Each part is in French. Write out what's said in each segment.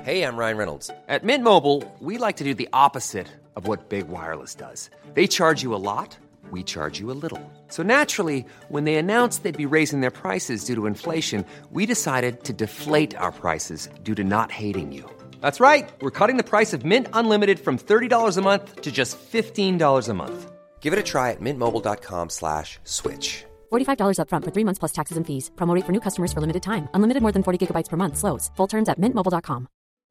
Hey, I'm Ryan Reynolds. At Mint Mobile, we like to do the opposite of what Big Wireless does. They charge you a lot, we charge you a little. So naturally, when they announced they'd be raising their prices due to inflation, we decided to deflate our prices due to not hating you. That's right. We're cutting the price of Mint Unlimited from $30 a month to just $15 a month. Give it a try at mintmobile.com/switch. $45 up front for 3 months plus taxes and fees. Promo rate for new customers for limited time. Unlimited more than 40 gigabytes per month. Slows full terms at mintmobile.com.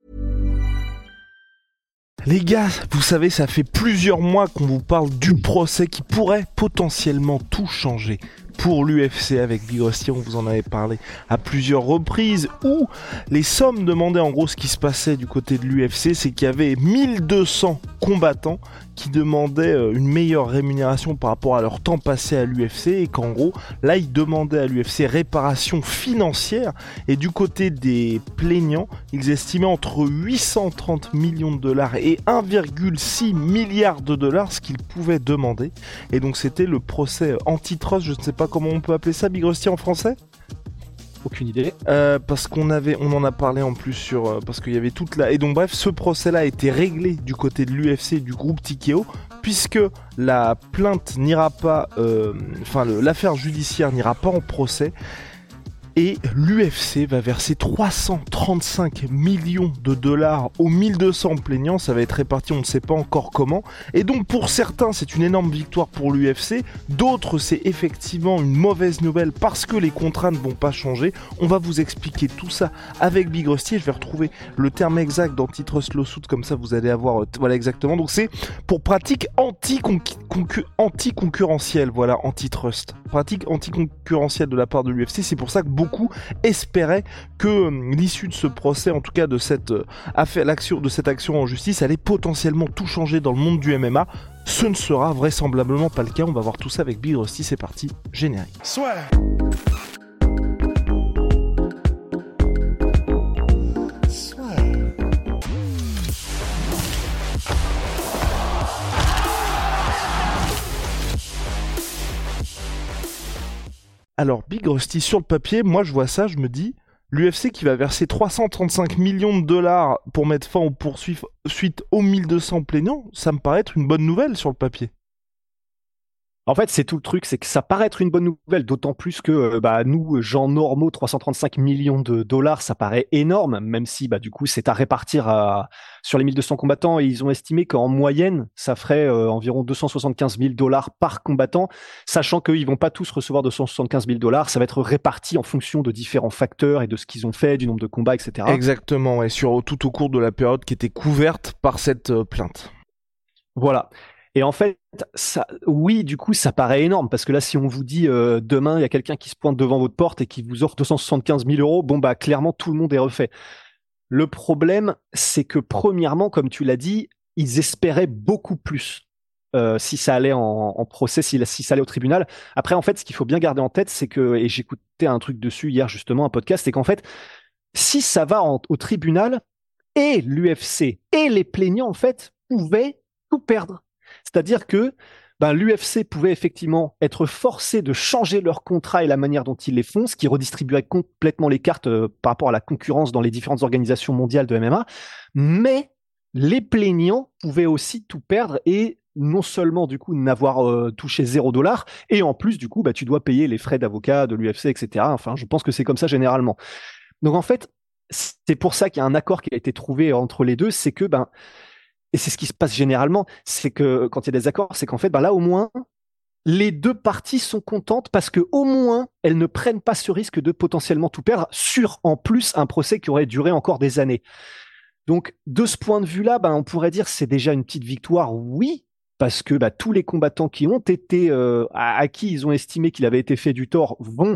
Les gars, vous savez, ça fait plusieurs mois qu'on vous parle du procès qui pourrait potentiellement tout changer pour l'UFC avec Big Rusty. On vous en avait parlé à plusieurs reprises, où les sommes demandées, en gros, ce qui se passait du côté de l'UFC, c'est qu'il y avait 1200 combattants qui demandaient une meilleure rémunération par rapport à leur temps passé à l'UFC, et qu'en gros, là, ils demandaient à l'UFC réparation financière, et du côté des plaignants, ils estimaient entre 830 millions de dollars et 1,6 milliard de dollars ce qu'ils pouvaient demander. Et donc c'était le procès antitrust, je ne sais pas comment on peut appeler ça, Big Rusty, en français ? Aucune idée. Parce on en a parlé en plus parce qu'il y avait toute la... Et donc bref, ce procès-là a été réglé du côté de l'UFC et du groupe TKO, puisque la plainte n'ira pas... l'affaire judiciaire n'ira pas en procès. Et l'UFC va verser 335 millions de dollars aux 1200 plaignants. Ça va être réparti, on ne sait pas encore comment. Et donc pour certains, c'est une énorme victoire pour l'UFC. D'autres, c'est effectivement une mauvaise nouvelle parce que les contrats ne vont pas changer. On va vous expliquer tout ça avec Big Rusty. Je vais retrouver le terme exact d'antitrust lawsuit, comme ça vous allez avoir... voilà exactement. Donc c'est pour pratique anticoncurrentielle. Voilà, antitrust. Pratique anticoncurrentielle de la part de l'UFC. C'est pour ça que beaucoup espéraient que l'issue de ce procès, en tout cas de cette action en justice, allait potentiellement tout changer dans le monde du MMA. Ce ne sera vraisemblablement pas le cas. On va voir tout ça avec Big Rusty. C'est parti, générique. Soit. Alors, Big Rusty, sur le papier, moi je vois ça, je me dis, l'UFC qui va verser 335 millions de dollars pour mettre fin aux poursuites aux 1200 plaignants, ça me paraît être une bonne nouvelle sur le papier. En fait, c'est tout le truc, c'est que ça paraît être une bonne nouvelle, d'autant plus que nous, gens normaux, 335 millions de dollars, ça paraît énorme, même si du coup c'est à répartir sur les 1200 combattants, et ils ont estimé qu'en moyenne, ça ferait environ 275 000 dollars par combattant, sachant qu'ils vont pas tous recevoir 275 000 dollars, ça va être réparti en fonction de différents facteurs et de ce qu'ils ont fait, du nombre de combats, etc. Exactement, ouais, tout au cours de la période qui était couverte par cette plainte. Voilà. Et en fait, oui, du coup, ça paraît énorme, parce que là, si on vous dit demain, il y a quelqu'un qui se pointe devant votre porte et qui vous offre 275 000 euros, clairement, tout le monde est refait. Le problème, c'est que premièrement, comme tu l'as dit, ils espéraient beaucoup plus si ça allait en procès, si ça allait au tribunal. Après, en fait, ce qu'il faut bien garder en tête, c'est que, et j'écoutais un truc dessus hier, justement, un podcast, c'est qu'en fait, si ça va au tribunal, et l'UFC et les plaignants, en fait, pouvaient tout perdre. C'est-à-dire que l'UFC pouvait effectivement être forcé de changer leur contrat et la manière dont ils les font, ce qui redistribuerait complètement les cartes par rapport à la concurrence dans les différentes organisations mondiales de MMA, mais les plaignants pouvaient aussi tout perdre et non seulement du coup n'avoir touché $0, et en plus du coup tu dois payer les frais d'avocat de l'UFC, etc. Enfin, je pense que c'est comme ça généralement. Donc en fait, c'est pour ça qu'il y a un accord qui a été trouvé entre les deux, c'est que et c'est ce qui se passe généralement, c'est que quand il y a des accords, c'est qu'en fait, là, au moins, les deux parties sont contentes parce que au moins, elles ne prennent pas ce risque de potentiellement tout perdre sur, en plus, un procès qui aurait duré encore des années. Donc, de ce point de vue-là, on pourrait dire que c'est déjà une petite victoire, oui, parce que tous les combattants qui ont été, à qui ils ont estimé qu'il avait été fait du tort, vont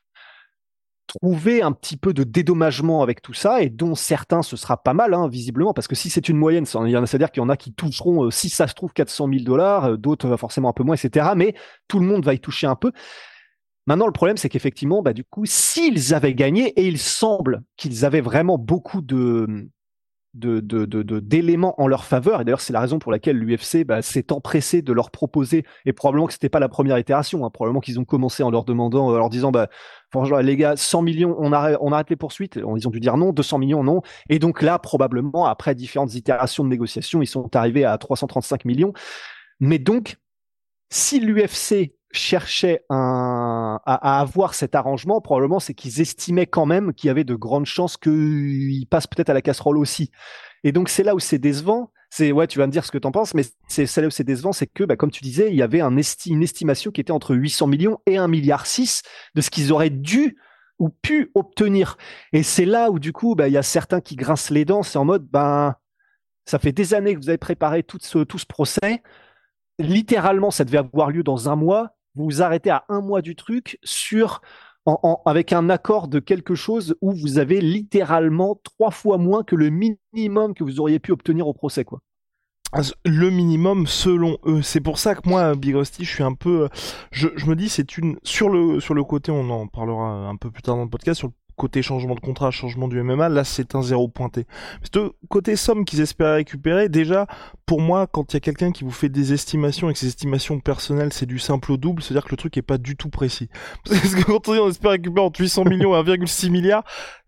trouver un petit peu de dédommagement avec tout ça, et dont certains, ce sera pas mal, visiblement, parce que si c'est une moyenne, c'est-à-dire qu'il y en a qui toucheront, si ça se trouve, 400 000 dollars, d'autres forcément un peu moins, etc. Mais tout le monde va y toucher un peu. Maintenant, le problème, c'est qu'effectivement, du coup, s'ils avaient gagné, et il semble qu'ils avaient vraiment beaucoup de d'éléments en leur faveur. Et d'ailleurs, c'est la raison pour laquelle l'UFC s'est empressé de leur proposer, et probablement que c'était pas la première itération, hein, probablement qu'ils ont commencé en leur demandant, en leur disant, franchement, les gars, 100 millions, on arrête les poursuites. Ils ont dû dire non, 200 millions, non. Et donc là, probablement, après différentes itérations de négociations, ils sont arrivés à 335 millions. Mais donc, si l'UFC cherchait à avoir cet arrangement, probablement c'est qu'ils estimaient quand même qu'il y avait de grandes chances qu'ils passent peut-être à la casserole aussi. Et donc c'est là où c'est décevant. Ouais, tu vas me dire ce que tu en penses, mais c'est là où c'est décevant, c'est que, comme tu disais, il y avait une estimation qui était entre 800 millions et 1,6 milliard de ce qu'ils auraient dû ou pu obtenir. Et c'est là où, du coup, il y a certains qui grincent les dents, c'est en mode, ça fait des années que vous avez préparé tout ce procès. Littéralement, ça devait avoir lieu dans un mois. Vous vous arrêtez à un mois du truc avec un accord de quelque chose où vous avez littéralement 3 fois moins que le minimum que vous auriez pu obtenir au procès, quoi. Le minimum selon eux. C'est pour ça que moi, Big Rusty, je suis un peu, je me dis, sur le côté, on en parlera un peu plus tard dans le podcast, sur le côté changement de contrat, changement du MMA, là c'est un 0 pointé. Parce que côté somme qu'ils espéraient récupérer, déjà, pour moi, quand il y a quelqu'un qui vous fait des estimations et que ces estimations personnelles c'est du simple au double, c'est-à-dire que le truc est pas du tout précis. Parce que quand on espère récupérer entre 800 millions et 1,6 milliard,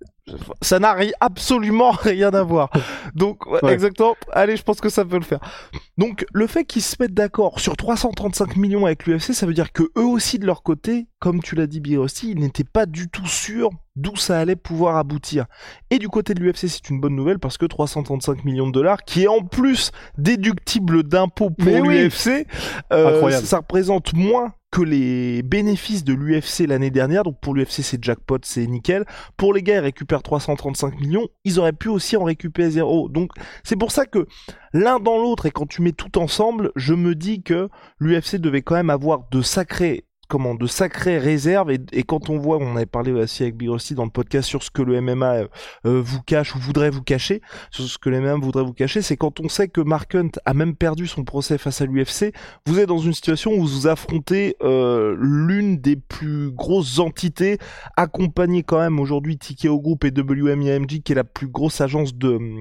ça n'a absolument rien à voir. Donc, ouais. Exactement. Allez, je pense que ça peut le faire. Donc, le fait qu'ils se mettent d'accord sur 335 millions avec l'UFC, ça veut dire que eux aussi, de leur côté, comme tu l'as dit, Big Rusty, ils n'étaient pas du tout sûrs d'où ça allait pouvoir aboutir. Et du côté de l'UFC, c'est une bonne nouvelle parce que 335 millions de dollars, qui est en plus déductible d'impôts pour l'UFC, ça représente moins que les bénéfices de l'UFC l'année dernière. Donc pour l'UFC c'est jackpot, c'est nickel. Pour les gars, ils récupèrent 335 millions, ils auraient pu aussi en récupérer 0. Donc c'est pour ça que l'un dans l'autre, et quand tu mets tout ensemble, je me dis que l'UFC devait quand même avoir de sacrées réserves, et quand on voit, on avait parlé aussi avec Big Rusty dans le podcast sur ce que le MMA vous cache ou voudrait vous cacher, sur ce que le MMA voudrait vous cacher, c'est quand on sait que Mark Hunt a même perdu son procès face à l'UFC, vous êtes dans une situation où vous affrontez l'une des plus grosses entités, accompagnée quand même aujourd'hui TKO Group et WMIMG, qui est la plus grosse agence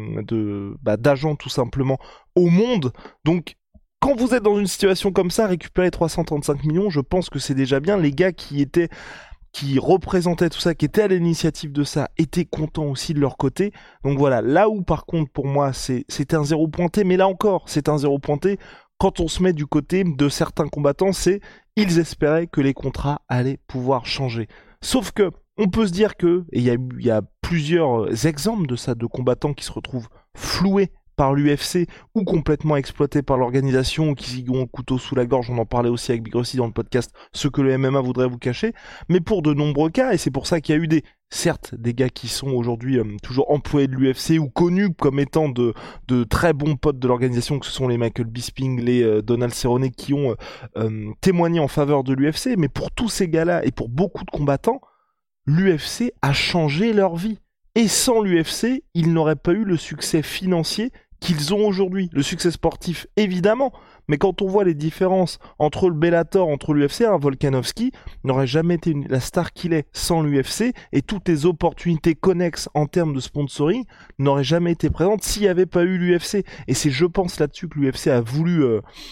d'agents tout simplement au monde. Donc quand vous êtes dans une situation comme ça, récupérer 335 millions, je pense que c'est déjà bien. Les gars qui représentaient tout ça, qui étaient à l'initiative de ça, étaient contents aussi de leur côté. Donc voilà, là où par contre pour moi c'est un 0 pointé, mais là encore c'est un 0 pointé quand on se met du côté de certains combattants, ils espéraient que les contrats allaient pouvoir changer. Sauf que on peut se dire que, et il y a plusieurs exemples de ça, de combattants qui se retrouvent floués par l'UFC ou complètement exploités par l'organisation ou qui ont le couteau sous la gorge. On en parlait aussi avec Big Rusty dans le podcast, ce que le MMA voudrait vous cacher. Mais pour de nombreux cas, et c'est pour ça qu'il y a eu certes des gars qui sont aujourd'hui toujours employés de l'UFC ou connus comme étant de très bons potes de l'organisation, que ce sont les Michael Bisping, les Donald Cerrone, qui ont témoigné en faveur de l'UFC. Mais pour tous ces gars-là et pour beaucoup de combattants, l'UFC a changé leur vie. Et sans l'UFC, ils n'auraient pas eu le succès financier qu'ils ont aujourd'hui. Le succès sportif, évidemment, mais quand on voit les différences entre le Bellator, entre l'UFC, Volkanovski n'aurait jamais été la star qu'il est sans l'UFC, et toutes les opportunités connexes en termes de sponsoring n'auraient jamais été présentes s'il n'y avait pas eu l'UFC. Et c'est, je pense, là-dessus que l'UFC a voulu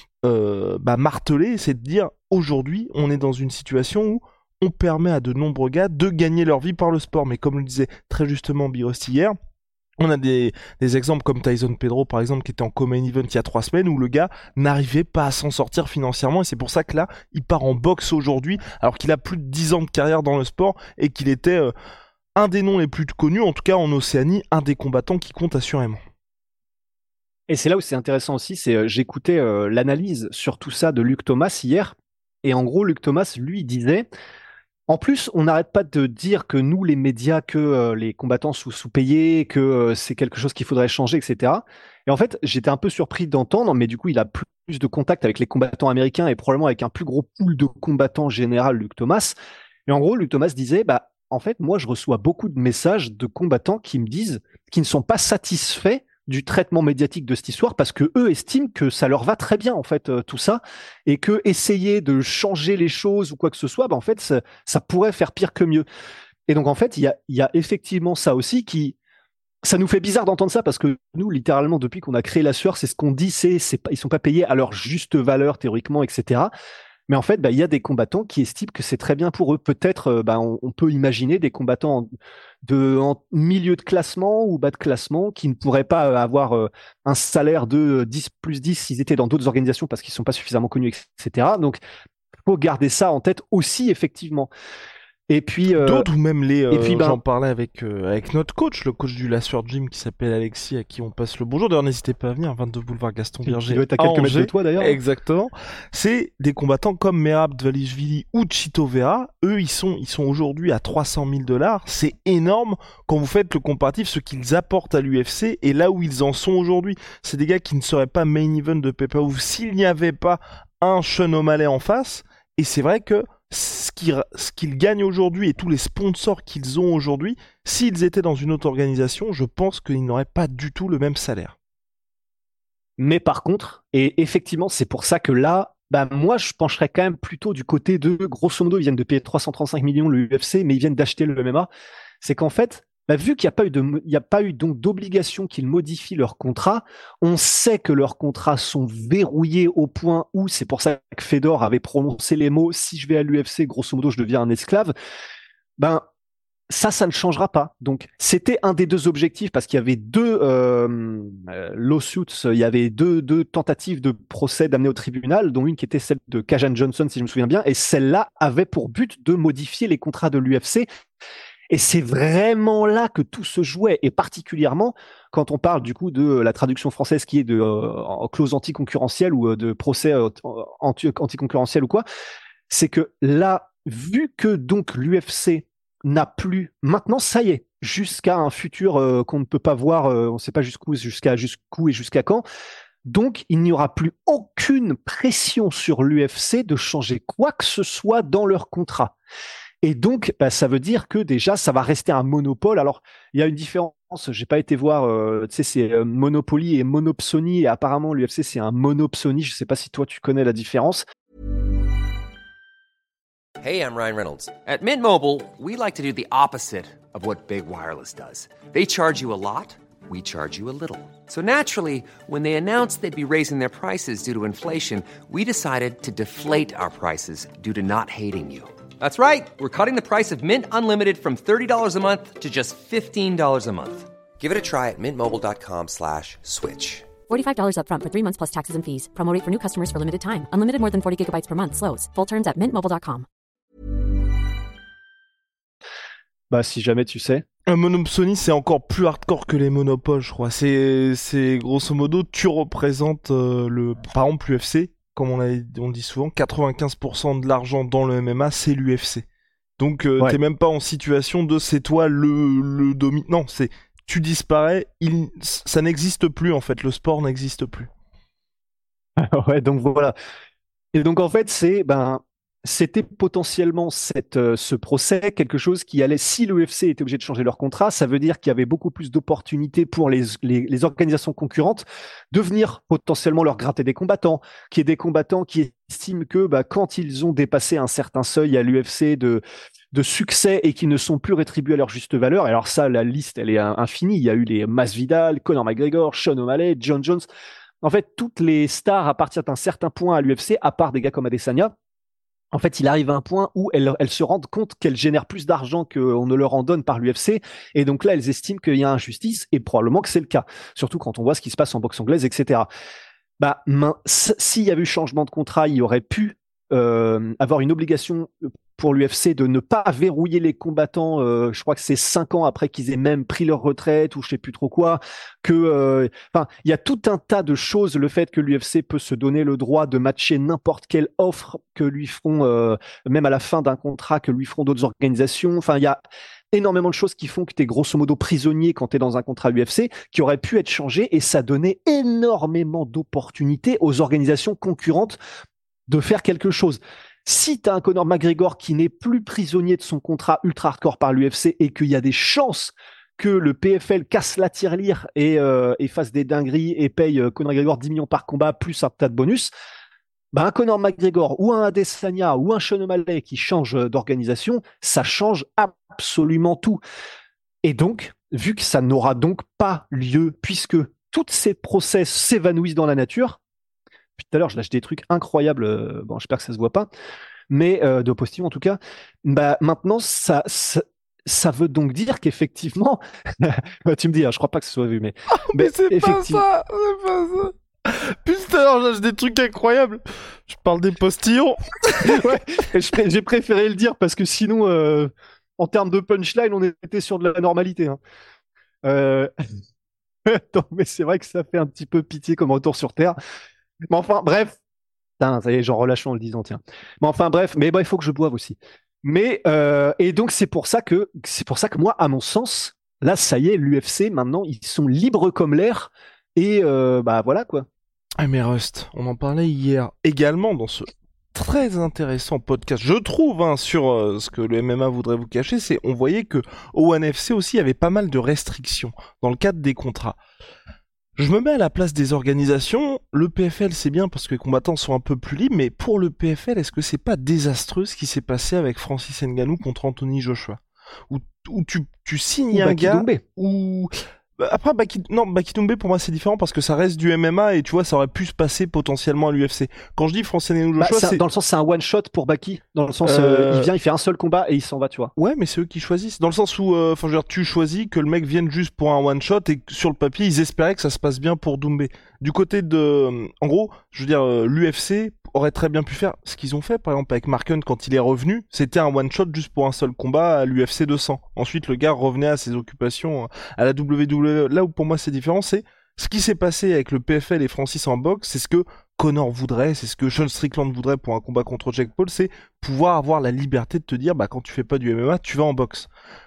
marteler, c'est de dire, aujourd'hui, on est dans une situation où on permet à de nombreux gars de gagner leur vie par le sport. Mais comme le disait très justement Big Rusty hier, on a des exemples comme Tyson Pedro par exemple, qui était en co-main event il y a 3 semaines, où le gars n'arrivait pas à s'en sortir financièrement, et c'est pour ça que là il part en boxe aujourd'hui alors qu'il a plus de 10 ans de carrière dans le sport et qu'il était un des noms les plus connus, en tout cas en Océanie, un des combattants qui compte assurément. Et c'est là où c'est intéressant aussi, j'écoutais l'analyse sur tout ça de Luc Thomas hier, et en gros Luc Thomas lui disait: en plus, on n'arrête pas de dire que nous, les médias, que les combattants sont sous-payés, que c'est quelque chose qu'il faudrait changer, etc. Et en fait, j'étais un peu surpris d'entendre, mais du coup, il a plus de contact avec les combattants américains et probablement avec un plus gros pool de combattants général, Luc Thomas. Et en gros, Luc Thomas disait, en fait, moi, je reçois beaucoup de messages de combattants qui me disent qu'ils ne sont pas satisfaits du traitement médiatique de cette histoire, parce que eux estiment que ça leur va très bien, en fait, tout ça, et que essayer de changer les choses ou quoi que ce soit, en fait, ça pourrait faire pire que mieux. Et donc, en fait, il y a effectivement ça aussi qui, Ça nous fait bizarre d'entendre ça parce que nous, littéralement, depuis qu'on a créé la sueur, c'est ce qu'on dit, ils sont pas payés à leur juste valeur théoriquement, etc. Mais en fait, il y a des combattants qui estiment que c'est très bien pour eux. Peut-être, on peut imaginer des combattants en milieu de classement ou bas de classement qui ne pourraient pas avoir un salaire de 10 plus 10 s'ils étaient dans d'autres organisations parce qu'ils sont pas suffisamment connus, etc. Donc, il faut garder ça en tête aussi, effectivement. Et puis, d'autres ou même j'en parlais avec notre coach, le coach du La Sueur Gym qui s'appelle Alexis, à qui on passe le bonjour. D'ailleurs, n'hésitez pas à venir, 22 boulevard Gaston Berger. Il doit être à quelques mètres de toi d'ailleurs. Exactement. C'est des combattants comme Merab Dvalishvili ou Chito Vera. Eux, ils sont aujourd'hui à $300,000. C'est énorme quand vous faites le comparatif, ce qu'ils apportent à l'UFC et là où ils en sont aujourd'hui. C'est des gars qui ne seraient pas main event de pay-per-view s'il n'y avait pas un Sean O'Malley en face. Et c'est vrai que ce qu'ils gagnent aujourd'hui et tous les sponsors qu'ils ont aujourd'hui, s'ils étaient dans une autre organisation, je pense qu'ils n'auraient pas du tout le même salaire. Mais par contre, et effectivement, c'est pour ça que là, moi, je pencherais quand même plutôt du côté de, grosso modo, ils viennent de payer 335 millions l'UFC, mais ils viennent d'acheter le MMA. C'est qu'en fait, vu qu'il n'y a pas eu donc d'obligation qu'ils modifient leur contrat, on sait que leurs contrats sont verrouillés au point où, c'est pour ça que Fedor avait prononcé les mots, si je vais à l'UFC, grosso modo, je deviens un esclave. Ça ne changera pas. Donc, c'était un des deux objectifs parce qu'il y avait deux lawsuits, il y avait deux tentatives de procès d'amener au tribunal, dont une qui était celle de Kajan Johnson, si je me souviens bien, et celle-là avait pour but de modifier les contrats de l'UFC. Et c'est vraiment là que tout se jouait, et particulièrement quand on parle du coup de la traduction française qui est de clause anticoncurrentielle ou de procès anticoncurrentiel ou quoi, c'est que là, vu que donc l'UFC n'a plus, maintenant ça y est, jusqu'à un futur qu'on ne peut pas voir, on ne sait pas jusqu'où et jusqu'à quand, donc il n'y aura plus aucune pression sur l'UFC de changer quoi que ce soit dans leur contrat. Et donc, ça veut dire que déjà, ça va rester un monopole. Alors, il y a une différence. J'ai pas été voir. C'est Monopoly et Monopsony. Et apparemment, l'UFC c'est un Monopsony. Je sais pas si toi tu connais la différence. Hey, I'm Ryan Reynolds. At Mint Mobile, we like to do the opposite of what Big Wireless does. They charge you a lot. We charge you a little. So naturally, when they announced they'd be raising their prices due to inflation, we decided to deflate our prices due to not hating you. That's right. We're cutting the price of Mint Unlimited from $30 a month to just $15 a month. Give it a try at mintmobile.com/switch. $45 up front for 3 months plus taxes and fees. Promo rate for new customers for limited time. Unlimited more than 40 gigabytes per month. Slows full terms at mintmobile.com. Si jamais tu sais. Un Monopsony, c'est encore plus hardcore que les monopoles, je crois. C'est grosso modo, tu représentes par exemple l'UFC. Comme on dit souvent, 95% de l'argent dans le MMA, c'est l'UFC. Donc, t'es même pas en situation de c'est toi le dominant. Non, c'est tu disparais, ça n'existe plus en fait. Le sport n'existe plus. Ouais, donc voilà. Et donc en fait, c'était potentiellement ce procès, quelque chose qui allait, si l'UFC était obligé de changer leur contrat, ça veut dire qu'il y avait beaucoup plus d'opportunités pour les organisations concurrentes de venir potentiellement leur gratter des combattants, qu'il y ait des combattants qui estiment que quand ils ont dépassé un certain seuil à l'UFC de succès et qui ne sont plus rétribués à leur juste valeur, et alors ça, la liste, elle est infinie. Il y a eu les Masvidal, Conor McGregor, Sean O'Malley, John Jones. En fait, toutes les stars à partir d'un certain point à l'UFC, à part des gars comme Adesanya, en fait, il arrive à un point où elles se rendent compte qu'elles génèrent plus d'argent qu'on ne leur en donne par l'UFC. Et donc là, elles estiment qu'il y a injustice, et probablement que c'est le cas. Surtout quand on voit ce qui se passe en boxe anglaise, etc. S'il y avait eu changement de contrat, il y aurait pu avoir une obligation pour l'UFC de ne pas verrouiller les combattants, je crois que c'est 5 ans après qu'ils aient même pris leur retraite ou je sais plus trop quoi, il y a tout un tas de choses, le fait que l'UFC peut se donner le droit de matcher n'importe quelle offre que lui feront, même à la fin d'un contrat, que lui feront d'autres organisations, il y a énormément de choses qui font que tu es grosso modo prisonnier quand tu es dans un contrat UFC, qui aurait pu être changé, et ça donnait énormément d'opportunités aux organisations concurrentes de faire quelque chose. Si tu as un Conor McGregor qui n'est plus prisonnier de son contrat ultra hardcore par l'UFC et qu'il y a des chances que le PFL casse la tirelire et fasse des dingueries et paye Conor McGregor 10 millions par combat plus un tas de bonus, un Conor McGregor ou un Adesanya ou un Sean O'Malley qui change d'organisation, ça change absolument tout. Et donc, vu que ça n'aura donc pas lieu, puisque tous ces procès s'évanouissent dans la nature. Puis tout à l'heure, je lâche des trucs incroyables. Bon, j'espère que ça se voit pas, mais de posting en tout cas. Bah maintenant, ça veut donc dire qu'effectivement, tu me dis, hein, je crois pas que ce soit vu, mais c'est pas ça, c'est pas ça. Putain, alors lâche des trucs incroyables. Je parle des postillons. Ouais, j'ai préféré le dire parce que sinon, en termes de punchline, on était sur de la normalité. Hein. Non, mais c'est vrai que ça fait un petit peu pitié comme retour sur Terre. Mais enfin, bref. Putain, ça y est, j'en relâche en le disant, tiens. Mais enfin, bref, mais il faut que je boive aussi. Mais, et donc, c'est pour ça que moi, à mon sens, là, ça y est, l'UFC, maintenant, ils sont libres comme l'air. Et bah voilà, quoi. Ah mais Rust, on en parlait hier également dans ce très intéressant podcast, je trouve, hein, sur ce que le MMA voudrait vous cacher, c'est on voyait que au ONE FC aussi, il y avait pas mal de restrictions dans le cadre des contrats. Je me mets à la place des organisations, le PFL c'est bien parce que les combattants sont un peu plus libres, mais pour le PFL, est-ce que c'est pas désastreux ce qui s'est passé avec Francis Ngannou contre Anthony Joshua, où tu signes un gars, où... Après, Baki Doumbé, pour moi, c'est différent parce que ça reste du MMA et tu vois, ça aurait pu se passer potentiellement à l'UFC. Quand je dis Francis Ngannou Joshua, c'est... Dans le sens, c'est un one-shot pour Baki. Dans le sens, il vient, il fait un seul combat et il s'en va, tu vois. Ouais, mais c'est eux qui choisissent. Dans le sens où, je veux dire, tu choisis que le mec vienne juste pour un one-shot et sur le papier, ils espéraient que ça se passe bien pour Doumbé. Du côté de... En gros, je veux dire, l'UFC aurait très bien pu faire ce qu'ils ont fait, par exemple, avec Mark Hunt quand il est revenu. C'était un one-shot juste pour un seul combat à l'UFC 200. Ensuite, le gars revenait à ses occupations à la WWE. Là où pour moi c'est différent, c'est ce qui s'est passé avec le PFL et Francis en boxe, c'est ce que Conor voudrait, c'est ce que Sean Strickland voudrait pour un combat contre Jake Paul, c'est pouvoir avoir la liberté de te dire, bah quand tu fais pas du MMA, tu vas en boxe.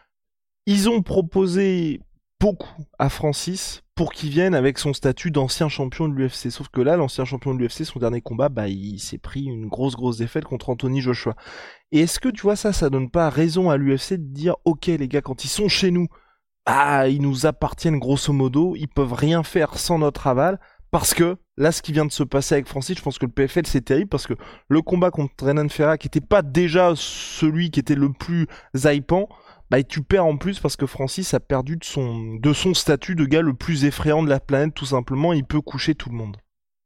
Ils ont proposé beaucoup à Francis pour qu'il vienne avec son statut d'ancien champion de l'UFC. Sauf que là, l'ancien champion de l'UFC, son dernier combat, bah il s'est pris une grosse défaite contre Anthony Joshua. Et est-ce que tu vois ça donne pas raison à l'UFC de dire, ok les gars, quand ils sont chez nous, ah, ils nous appartiennent grosso modo, ils peuvent rien faire sans notre aval, parce que là, ce qui vient de se passer avec Francis, je pense que le PFL c'est terrible, parce que le combat contre Renan Ferreira, qui était pas déjà celui qui était le plus hypant, bah tu perds en plus parce que Francis a perdu de son statut de gars le plus effrayant de la planète, tout simplement, il peut coucher tout le monde.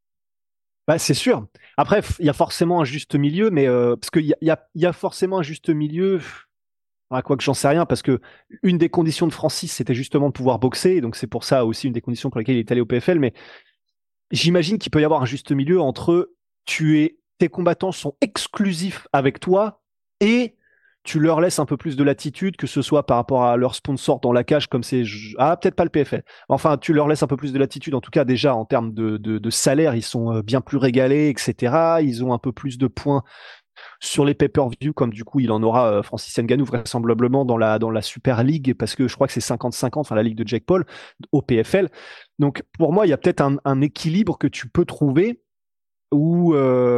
Bah, c'est sûr. Après, il y a forcément un juste milieu, mais parce qu'il y a forcément un juste milieu. Quoi que j'en sais rien, parce que une des conditions de Francis, c'était justement de pouvoir boxer, donc c'est pour ça aussi une des conditions pour lesquelles il est allé au PFL, mais j'imagine qu'il peut y avoir un juste milieu entre tes combattants sont exclusifs avec toi et tu leur laisses un peu plus de latitude, que ce soit par rapport à leur sponsor dans la cage, comme c'est... Ah, peut-être pas le PFL. Enfin, tu leur laisses un peu plus de latitude, en tout cas déjà en termes de salaire, ils sont bien plus régalés, etc. Ils ont un peu plus de points sur les pay-per-view, comme du coup il en aura Francis Ngannou vraisemblablement dans la Super League, parce que je crois que c'est 50-50, enfin la Ligue de Jake Paul, au PFL. Donc pour moi, il y a peut-être un équilibre que tu peux trouver où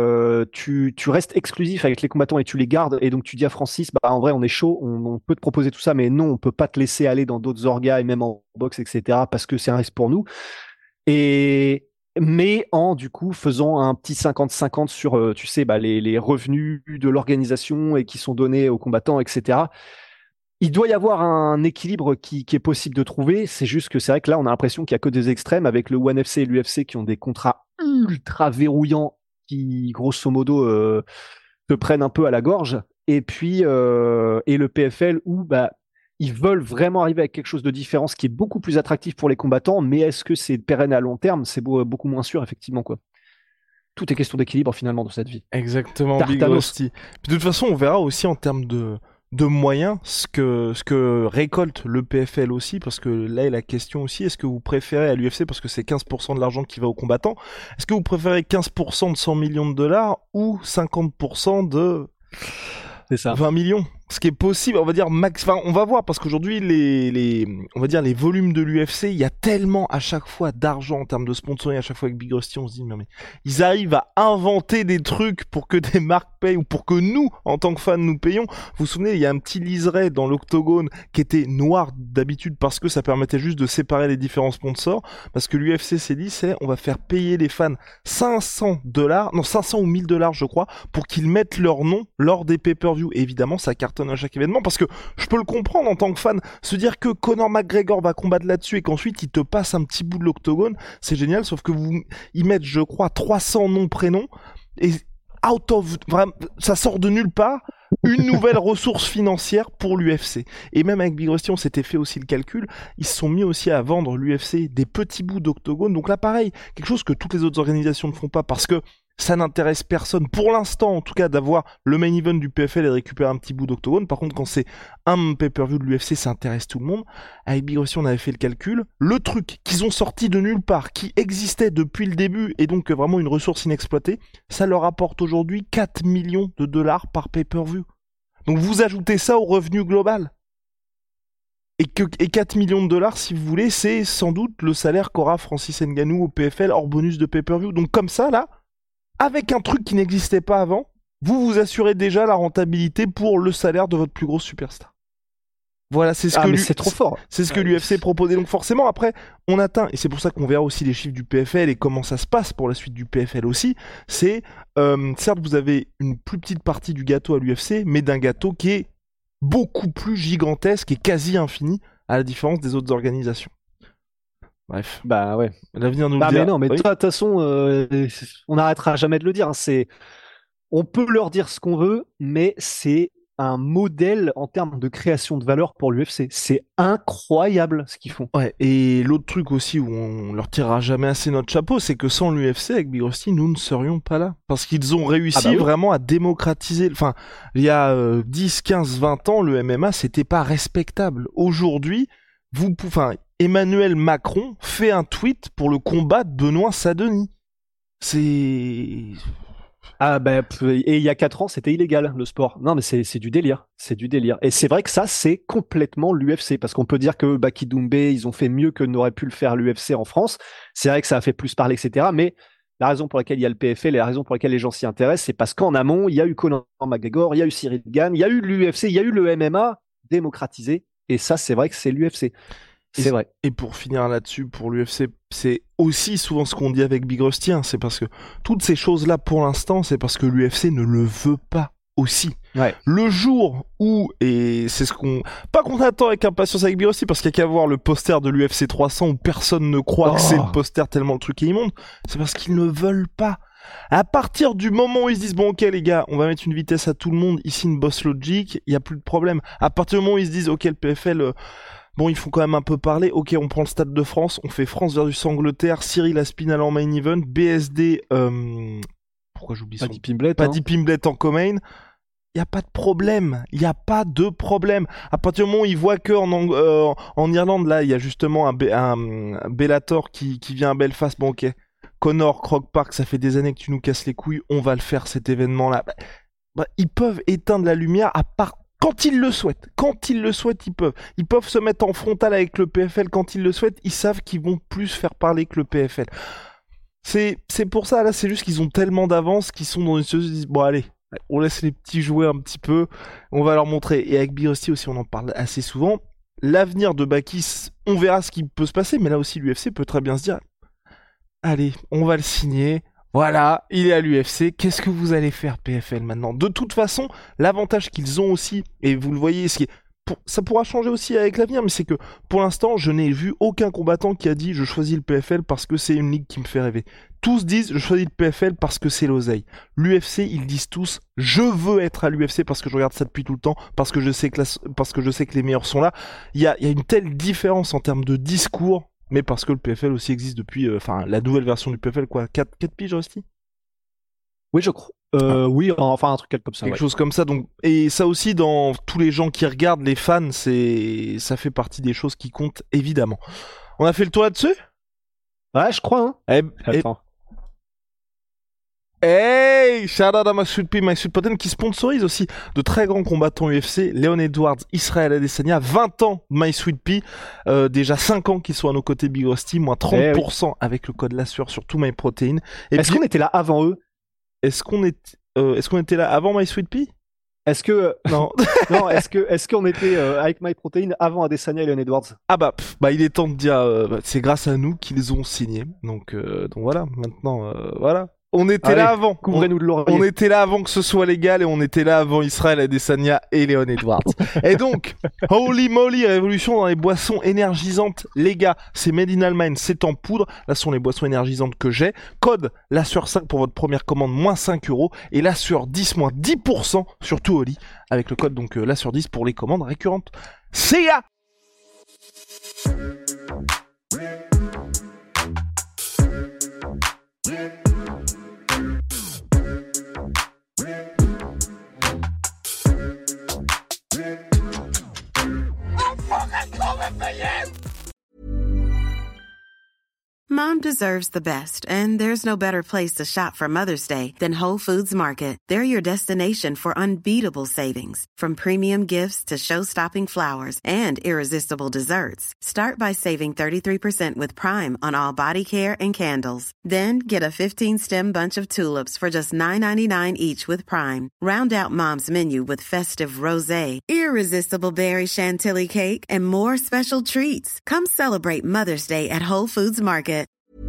tu restes exclusif avec les combattants et tu les gardes, et donc tu dis à Francis, bah en vrai on est chaud, on peut te proposer tout ça, mais non, on peut pas te laisser aller dans d'autres orgas et même en boxe, etc., parce que c'est un risque pour nous. Mais en du coup faisant un petit 50-50 sur tu sais, bah, les revenus de l'organisation et qui sont donnés aux combattants, etc. Il doit y avoir un équilibre qui est possible de trouver. C'est juste que c'est vrai que là on a l'impression qu'il y a que des extrêmes, avec le ONE FC et l'UFC qui ont des contrats ultra verrouillants qui grosso modo te prennent un peu à la gorge, et puis et le PFL où bah ils veulent vraiment arriver avec quelque chose de différent, ce qui est beaucoup plus attractif pour les combattants, mais est-ce que c'est pérenne à long terme? C'est beaucoup moins sûr, effectivement, quoi. Tout est question d'équilibre, finalement, dans cette vie. Exactement, Big Rusty. Puis de toute façon, on verra aussi en termes de moyens ce que récolte le PFL aussi, parce que là est la question aussi, est-ce que vous préférez à l'UFC, parce que c'est 15% de l'argent qui va aux combattants, est-ce que vous préférez 15% de 100 millions de dollars ou 50% de... C'est ça. 20 millions, ce qui est possible, on va dire max. Enfin, on va voir, parce qu'aujourd'hui on va dire les volumes de l'UFC, il y a tellement à chaque fois d'argent en termes de sponsoring. À chaque fois avec Big Rusty, on se dit mais ils arrivent à inventer des trucs pour que des marques payent, ou pour que nous, en tant que fans, nous payons. Vous vous souvenez, il y a un petit liseré dans l'octogone qui était noir d'habitude parce que ça permettait juste de séparer les différents sponsors. Parce que l'UFC s'est dit, on va faire payer les fans $500 ou $1,000 je crois, pour qu'ils mettent leur nom lors des pay-per-view. Et évidemment, ça cartonne cartonne à chaque événement, parce que je peux le comprendre en tant que fan, se dire que Conor McGregor va combattre là-dessus et qu'ensuite il te passe un petit bout de l'octogone, c'est génial, sauf que ils mettent, je crois, 300 noms, prénoms, et vraiment, ça sort de nulle part, une nouvelle ressource financière pour l'UFC. Et même avec Big Rusty, on s'était fait aussi le calcul, ils se sont mis aussi à vendre l'UFC des petits bouts d'octogone, donc là pareil, quelque chose que toutes les autres organisations ne font pas, parce que ça n'intéresse personne, pour l'instant en tout cas, d'avoir le main event du PFL et de récupérer un petit bout d'octogone. Par contre, quand c'est un pay-per-view de l'UFC, ça intéresse tout le monde. Avec Big Rusty, on avait fait le calcul. Le truc qu'ils ont sorti de nulle part, qui existait depuis le début, et donc vraiment une ressource inexploitée, ça leur apporte aujourd'hui 4 millions de dollars par pay-per-view. Donc vous ajoutez ça au revenu global. Et 4 millions de dollars, si vous voulez, c'est sans doute le salaire qu'aura Francis Ngannou au PFL hors bonus de pay-per-view. Donc comme ça, là, avec un truc qui n'existait pas avant, vous vous assurez déjà la rentabilité pour le salaire de votre plus grosse superstar. Voilà, c'est c'est trop fort. C'est ce que l'UFC proposait. Donc forcément, après, on atteint, et c'est pour ça qu'on verra aussi les chiffres du PFL et comment ça se passe pour la suite du PFL aussi, c'est, certes, vous avez une plus petite partie du gâteau à l'UFC, mais d'un gâteau qui est beaucoup plus gigantesque et quasi infini, à la différence des autres organisations. Bref. Bah ouais. L'avenir nous le dira. Mais non, mais oui. de toute façon, on n'arrêtera jamais de le dire. Hein, on peut leur dire ce qu'on veut, mais c'est un modèle en termes de création de valeur pour l'UFC. C'est incroyable ce qu'ils font. Ouais, et l'autre truc aussi où on leur tirera jamais assez notre chapeau, c'est que sans l'UFC, avec Big Rusty, nous ne serions pas là. Parce qu'ils ont réussi vraiment à démocratiser. Enfin, il y a 10, 15, 20 ans, le MMA, c'était pas respectable. Aujourd'hui, Emmanuel Macron fait un tweet pour le combat de Benoît Sadenis. C'est... Et il y a 4 ans, c'était illégal, le sport. Non, mais c'est du délire. C'est du délire. Et c'est vrai que ça, c'est complètement l'UFC. Parce qu'on peut dire que Baki Doumbé, ils ont fait mieux que n'aurait pu le faire l'UFC en France. C'est vrai que ça a fait plus parler, etc. Mais la raison pour laquelle il y a le PFL et la raison pour laquelle les gens s'y intéressent, c'est parce qu'en amont, il y a eu Conor McGregor, il y a eu Cyril Gane, il y a eu l'UFC, il y a eu le MMA démocratisé. Et ça, c'est vrai que c'est l'UFC. C'est vrai. Et pour finir là-dessus, pour l'UFC, c'est aussi souvent ce qu'on dit avec Big Rusty, c'est parce que toutes ces choses-là, pour l'instant, c'est parce que l'UFC ne le veut pas aussi. Ouais. Le jour où, et c'est ce pas qu'on attend avec impatience avec Big Rusty, parce qu'il y a qu'à voir le poster de l'UFC 300 où personne ne croit que c'est le poster tellement le truc est immonde, c'est parce qu'ils ne veulent pas. À partir du moment où ils se disent bon ok les gars, on va mettre une vitesse à tout le monde, ici une boss logique, il y a plus de problème. À partir du moment où ils se disent ok le PFL, bon, il faut quand même un peu parler. Ok, on prend le Stade de France, on fait France versus Angleterre, Cyril Aspinall en main event, BSD, pourquoi j'oublie son nom ? Paddy Pimblett en co-main. Il n'y a pas de problème. Il n'y a pas de problème. À partir du moment où ils voient en Irlande, là, il y a justement un Bellator qui vient à Belfast. Bon, ok. Conor, Croke Park, ça fait des années que tu nous casses les couilles. On va le faire, cet événement-là. Ils peuvent éteindre la lumière à part quand ils le souhaitent. Quand ils le souhaitent, ils peuvent. Ils peuvent se mettre en frontal avec le PFL quand ils le souhaitent. Ils savent qu'ils vont plus faire parler que le PFL. C'est pour ça, là, c'est juste qu'ils ont tellement d'avance qu'ils sont dans une situation où ils disent, bon, allez, on laisse les petits jouer un petit peu. On va leur montrer. Et avec Big Rusty aussi, on en parle assez souvent. L'avenir de Bakis, on verra ce qui peut se passer. Mais là aussi, l'UFC peut très bien se dire, allez, on va le signer. Voilà, il est à l'UFC. Qu'est-ce que vous allez faire, PFL, maintenant ? De toute façon, l'avantage qu'ils ont aussi, et vous le voyez, ça pourra changer aussi avec l'avenir, mais c'est que pour l'instant, je n'ai vu aucun combattant qui a dit je choisis le PFL parce que c'est une ligue qui me fait rêver. Tous disent je choisis le PFL parce que c'est l'oseille. L'UFC, ils disent tous je veux être à l'UFC parce que je regarde ça depuis tout le temps, parce que je sais que les meilleurs sont là. Il y a une telle différence en termes de discours. Mais parce que le PFL aussi existe depuis, la nouvelle version du PFL, quoi, 4 piges, Rusty ? Oui, je crois. Oui, enfin un truc comme ça. Quelque chose comme ça. Donc, et ça aussi, dans tous les gens qui regardent, les fans, ça fait partie des choses qui comptent, évidemment. On a fait le tour là-dessus ? Ouais, je crois, hein. Attends. Hey, shout out à My Sweet Pea, My Sweet Protein qui sponsorise aussi de très grands combattants UFC, Léon Edwards, Israël Adesanya, 20 ans My Sweet Pea, déjà 5 ans qu'ils sont à nos côtés Big Rusty, moins 30% avec le code LASSURE sur tout My Protein. Est-ce qu'on était là avant eux ? Est-ce qu'on était là avant My Sweet Pea ? Est-ce que non non est-ce qu'on était avec My Protein avant Adesanya et Léon Edwards ? Ah bah il est temps de dire c'est grâce à nous qu'ils ont signé. Donc voilà, maintenant voilà. On était Allez, là avant. couvrez-nous de l'oreiller. On était là avant que ce soit légal et on était là avant Israël Adesanya et Leon Edwards. Et donc, holy moly, révolution dans les boissons énergisantes. Les gars, c'est Made in Allemagne, c'est en poudre. Là, ce sont les boissons énergisantes que j'ai. Code la sueur 5 pour votre première commande, moins 5 €. Et la sueur 10, moins 10% sur tout Oli. Avec le code donc la sueur 10 pour les commandes récurrentes. See ya! Mom deserves the best, and there's no better place to shop for Mother's Day than Whole Foods Market. They're your destination for unbeatable savings, from premium gifts to show-stopping flowers and irresistible desserts. Start by saving 33% with Prime on all body care and candles. Then get a 15-stem bunch of tulips for just $9.99 each with Prime. Round out Mom's menu with festive rosé, irresistible berry chantilly cake, and more special treats. Come celebrate Mother's Day at Whole Foods Market.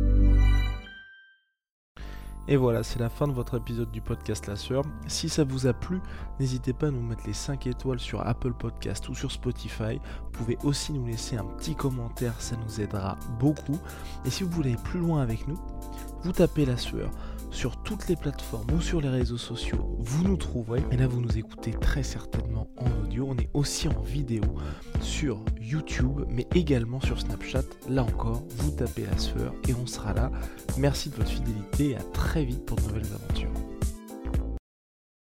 Et voilà, c'est la fin de votre épisode du podcast La Sueur. Si ça vous a plu, n'hésitez pas à nous mettre les 5 étoiles sur Apple Podcast ou sur Spotify. Vous pouvez aussi nous laisser un petit commentaire, ça nous aidera beaucoup. Et si vous voulez aller plus loin avec nous, vous tapez La Sueur sur toutes les plateformes ou sur les réseaux sociaux, vous nous trouverez. Et là, vous nous écoutez très certainement en audio. On est aussi en vidéo sur YouTube, mais également sur Snapchat. Là encore, vous tapez La Sueur et on sera là. Merci de votre fidélité et à très vite pour de nouvelles aventures.